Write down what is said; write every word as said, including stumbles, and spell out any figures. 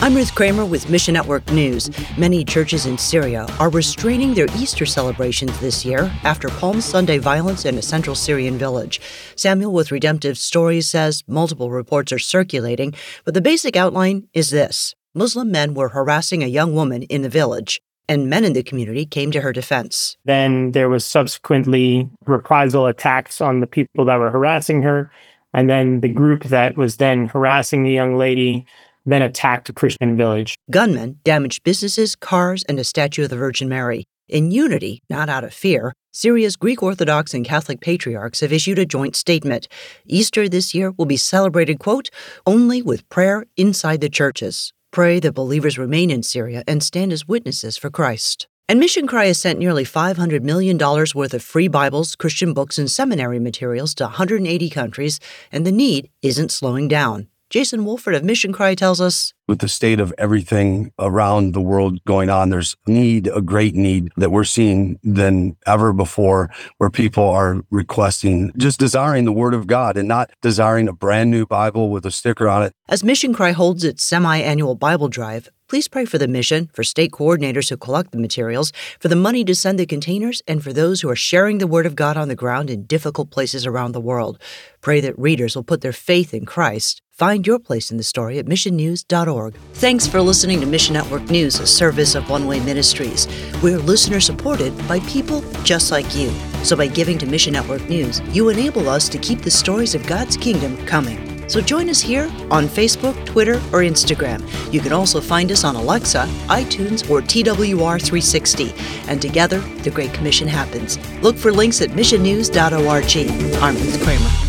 I'm Ruth Kramer with Mission Network News. Many churches in Syria are restraining their Easter celebrations this year after Palm Sunday violence in a central Syrian village. Samuel with Redemptive Stories says multiple reports are circulating, but the basic outline is this. Muslim men were harassing a young woman in the village, and men in the community came to her defense. Then there was subsequently reprisal attacks on the people that were harassing her, and then the group that was then harassing the young lady then attacked a Christian village. Gunmen damaged businesses, cars, and a statue of the Virgin Mary. In unity, not out of fear, Syria's Greek Orthodox and Catholic patriarchs have issued a joint statement. Easter this year will be celebrated, quote, only with prayer inside the churches. Pray that believers remain in Syria and stand as witnesses for Christ. And Mission Cry has sent nearly five hundred million dollars worth of free Bibles, Christian books, and seminary materials to one hundred eighty countries, and the need isn't slowing down. Jason Wolford of Mission Cry tells us, with the state of everything around the world going on, there's need, a great need that we're seeing than ever before, where people are requesting, just desiring the Word of God and not desiring a brand new Bible with a sticker on it. As Mission Cry holds its semi-annual Bible drive, please pray for the mission, for state coordinators who collect the materials, for the money to send the containers, and for those who are sharing the Word of God on the ground in difficult places around the world. Pray that readers will put their faith in Christ. Find your place in the story at mission news dot org. Thanks for listening to Mission Network News, a service of One Way Ministries. We're listener-supported by people just like you. So by giving to Mission Network News, you enable us to keep the stories of God's kingdom coming. So join us here on Facebook, Twitter, or Instagram. You can also find us on Alexa, iTunes, or T W R three sixty. And together, the Great Commission happens. Look for links at mission news dot org. I'm Ruth Kramer.